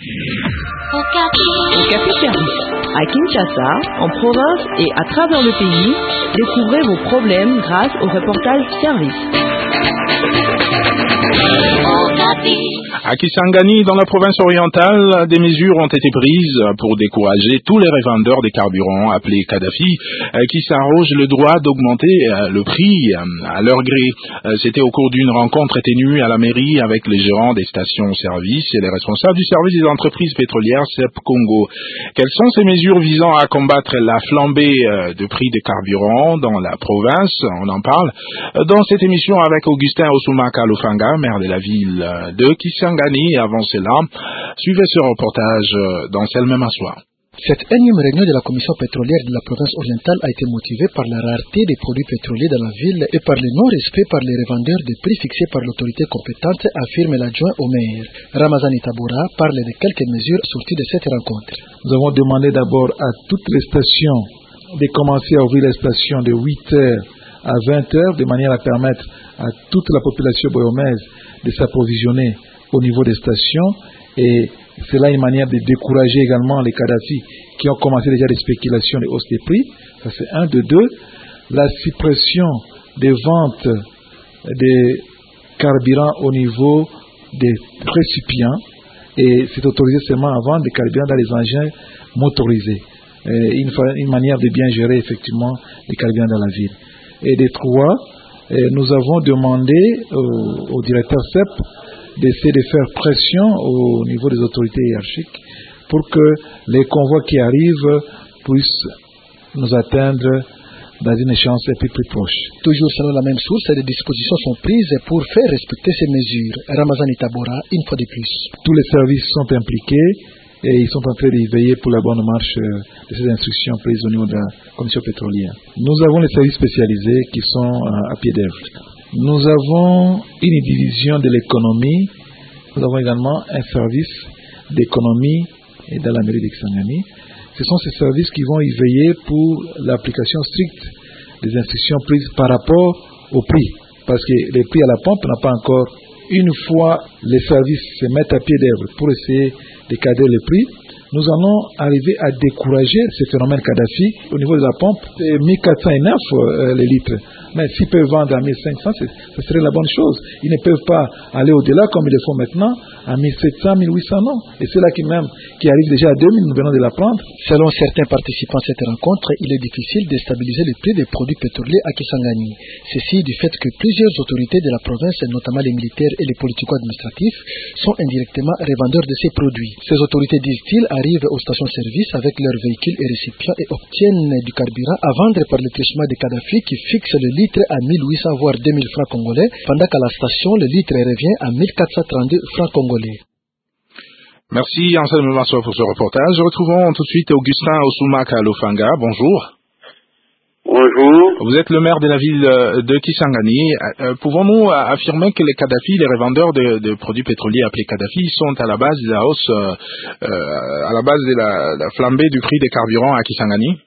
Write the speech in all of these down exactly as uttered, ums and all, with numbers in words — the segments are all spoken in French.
Okapi Service. À Kinshasa, en province et à travers le pays, découvrez vos problèmes grâce au reportage service. À Kisangani, dans la province orientale, des mesures ont été prises pour décourager tous les revendeurs des carburants appelés Kadhafi qui s'arrogent le droit d'augmenter le prix à leur gré. C'était au cours d'une rencontre tenue à la mairie avec les gérants des stations-service et les responsables du service des entreprises pétrolières C E P Congo. Quelles sont ces mesures visant à combattre la flambée de prix des carburants dans la province? On en parle dans cette émission avec Augustin Osumaka Lufanga, maire de la ville de Kisangani. Et avant cela, suivez ce reportage dans celle même soir. Cette énième réunion de la commission pétrolière de la province orientale a été motivée par la rareté des produits pétroliers dans la ville et par le non-respect par les revendeurs des prix fixés par l'autorité compétente, affirme l'adjoint au maire. Ramazani Taboura parle de quelques mesures sorties de cette rencontre. Nous avons demandé d'abord à toutes les stations de commencer à ouvrir les stations de huit heures à vingt heures de manière à permettre à toute la population boyomaise de s'approvisionner au niveau des stations, et c'est là une manière de décourager également les Kadhafi qui ont commencé déjà des spéculations de hausse des prix. Ça c'est un. De deux, la suppression des ventes des carburants au niveau des récipients, et c'est autorisé seulement à vendre des carburants dans les engins motorisés. Et une, une manière de bien gérer effectivement les carburants dans la ville. Et des trois, nous avons demandé au, au directeur C E P d'essayer de faire pression au niveau des autorités hiérarchiques pour que les convois qui arrivent puissent nous atteindre dans une échéance plus, plus proche. Toujours selon la même source, des dispositions sont prises pour faire respecter ces mesures. Ramazani Tabora, une fois de plus. Tous les services sont impliqués et ils sont en train de veiller pour la bonne marche de ces instructions prises au niveau de la commission pétrolière. Nous avons les services spécialisés qui sont à pied d'œuvre. Nous avons une division de l'économie. Nous avons également un service d'économie dans la mairie de Kisangani. Ce sont ces services qui vont y veiller pour l'application stricte des instructions prises par rapport au prix. Parce que les prix à la pompe n'ont pas encore, une fois les services se mettent à pied d'œuvre pour essayer de cadrer le prix, nous allons arriver à décourager ce phénomène Kadhafi. Au niveau de la pompe, c'est mille quatre cent neuf euh, les litres. Mais s'ils peuvent vendre à mille cinq cents, ce serait la bonne chose. Ils ne peuvent pas aller au-delà comme ils le font maintenant, à mille sept cents, mille huit cents, non. Et c'est là qui même, qui arrive déjà à deux mille, nous venons de l'apprendre. Selon certains participants à cette rencontre, il est difficile de stabiliser le prix des produits pétroliers à Kisangani. Ceci du fait que plusieurs autorités de la province, notamment les militaires et les politico-administratifs, sont indirectement revendeurs de ces produits. Ces autorités, disent-ils, arrivent aux stations-service avec leurs véhicules et récipients et obtiennent du carburant à vendre par le truchement de Kadhafi qui fixe le litre à mille huit cents voire deux mille francs congolais, pendant qu'à la station, le litre revient à mille quatre cent trente-deux francs congolais. Merci Anselme Massoua pour ce reportage. Retrouvons tout de suite Augustin Osumaka Lufanga. Bonjour. Bonjour. Vous êtes le maire de la ville de Kisangani. Euh, pouvons-nous affirmer que les Kadhafi, les revendeurs de, de produits pétroliers appelés Kadhafi, sont à la base de la hausse, euh, à la base de la, la flambée du prix des carburants à Kisangani?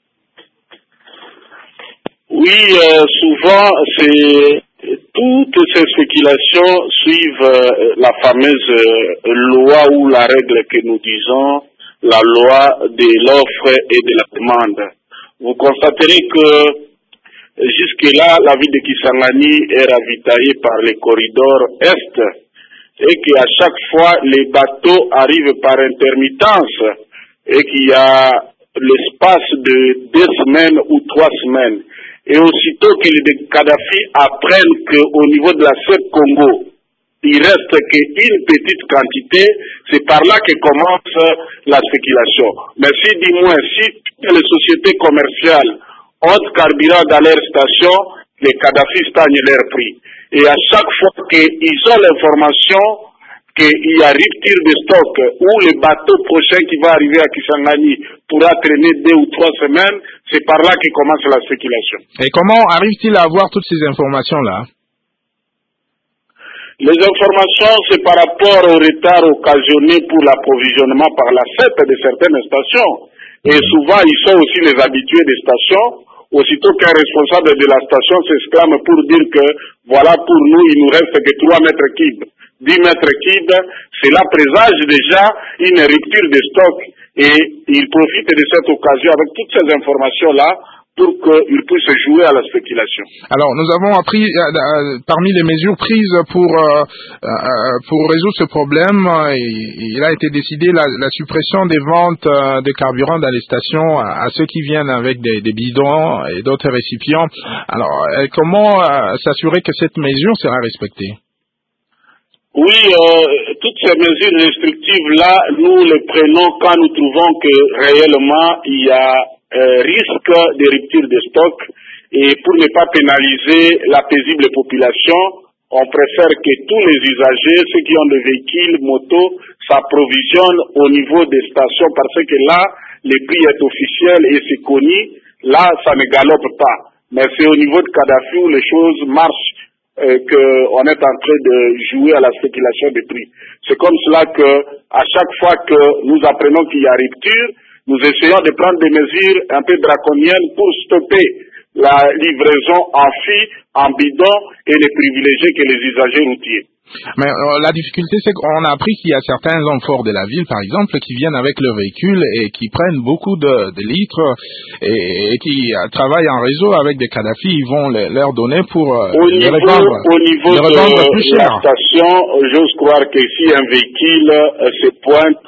Oui, euh, souvent, c'est toutes ces spéculations suivent euh, la fameuse euh, loi ou la règle que nous disons, la loi de l'offre et de la demande. Vous constaterez que jusque-là, la ville de Kisangani est ravitaillée par les corridors Est et qu'à chaque fois, les bateaux arrivent par intermittence et qu'il y a l'espace de deux semaines ou trois semaines. Et aussitôt que les Kadhafi apprennent qu'au niveau de la C E P Congo, il reste qu'une petite quantité, c'est par là que commence la spéculation. Mais si, du moins, si toutes les sociétés commerciales ont carburant dans leur station, les Kadhafi stagnent leur prix. Et à chaque fois qu'ils ont l'information qu'il y a rupture de stock ou le bateau prochain qui va arriver à Kisangani pourra traîner deux ou trois semaines, c'est par là que commence la spéculation. Et comment arrive-t-il à avoir toutes ces informations-là? Les informations, c'est par rapport au retard occasionné pour l'approvisionnement par la C E P de certaines stations. Et souvent, ils sont aussi les habitués des stations. aussitôt qu'un responsable de la station s'exclame pour dire que voilà, pour nous, il nous reste que trois mètres cubes, dix mètres cubes, cela présage déjà une rupture de stock et il profite de cette occasion avec toutes ces informations-là pour qu'il puisse jouer à la spéculation. Alors, nous avons appris, euh, euh, parmi les mesures prises pour euh, euh, pour résoudre ce problème, euh, il a été décidé la, la suppression des ventes euh, de carburant dans les stations à, à ceux qui viennent avec des, des bidons et d'autres récipients. Alors, euh, comment euh, s'assurer que cette mesure sera respectée? Oui, euh, toutes ces mesures restrictives-là, nous les prenons quand nous trouvons que réellement il y a Euh, risque de rupture de stock et pour ne pas pénaliser la paisible population, on préfère que tous les usagers, ceux qui ont des véhicules, motos, s'approvisionnent au niveau des stations parce que là, le prix est officiel et c'est connu, là, ça ne galope pas. Mais c'est au niveau de Kadhafi où les choses marchent euh, qu'on est en train de jouer à la spéculation des prix. C'est comme cela que à chaque fois que nous apprenons qu'il y a rupture, nous essayons de prendre des mesures un peu draconiennes pour stopper la livraison en fût, en bidon et les privilégier que les usagers routiers. Mais euh, la difficulté, c'est qu'on a appris qu'il y a certains hommes forts de la ville, par exemple, qui viennent avec leur véhicule et qui prennent beaucoup de, de litres et, et qui euh, travaillent en réseau avec des Kadhafi. Ils vont les, leur donner pour euh, au les niveau, revendre, au niveau les revendre de plus la cher. station, j'ose croire que si un véhicule euh, se pointe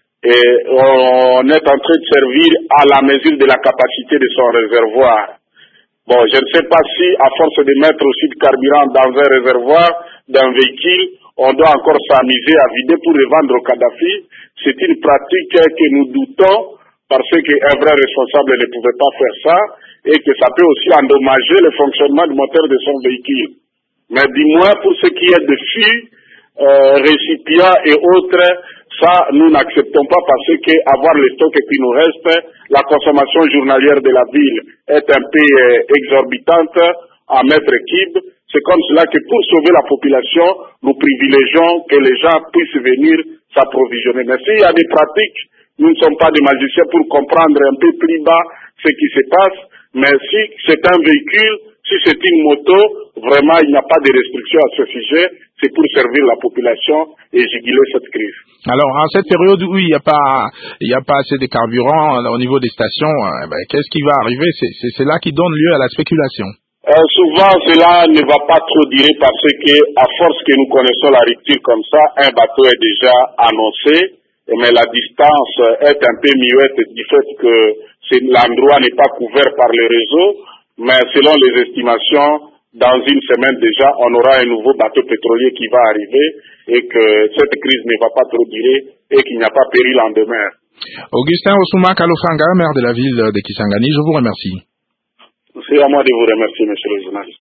et on est en train de servir à la mesure de la capacité de son réservoir. Bon, je ne sais pas si, à force de mettre aussi de carburant dans un réservoir d'un véhicule, on doit encore s'amuser à vider pour le vendre au Kadhafi. C'est une pratique que nous doutons parce qu'un vrai responsable ne pouvait pas faire ça et que ça peut aussi endommager le fonctionnement du moteur de son véhicule. Mais du moins, pour ce qui est de fûts, euh, récipients et autres, ça, nous n'acceptons pas parce que avoir le stock qui nous reste, la consommation journalière de la ville est un peu euh, exorbitante en mètres cubes. C'est comme cela que pour sauver la population, nous privilégions que les gens puissent venir s'approvisionner. Mais s'il y a des pratiques, nous ne sommes pas des magiciens pour comprendre un peu plus bas ce qui se passe. Mais si c'est un véhicule, si c'est une moto, vraiment il n'y a pas de restriction à ce sujet. C'est pour servir la population et juguler cette crise. Alors, en cette période où il n'y a pas, il n'y a pas assez de carburant au niveau des stations, eh ben, qu'est-ce qui va arriver? C'est, c'est, c'est là qui donne lieu à la spéculation. Euh, souvent, cela ne va pas trop durer parce que, à force que nous connaissons la rupture comme ça, un bateau est déjà annoncé, mais la distance est un peu muette du fait que c'est, l'endroit n'est pas couvert par le réseau, mais selon les estimations, dans une semaine déjà, on aura un nouveau bateau pétrolier qui va arriver et que cette crise ne va pas trop durer et qu'il n'y a pas péril en demeure. Augustin Osuma Kalofanga, maire de la ville de Kisangani, je vous remercie. C'est à moi de vous remercier, monsieur le journaliste.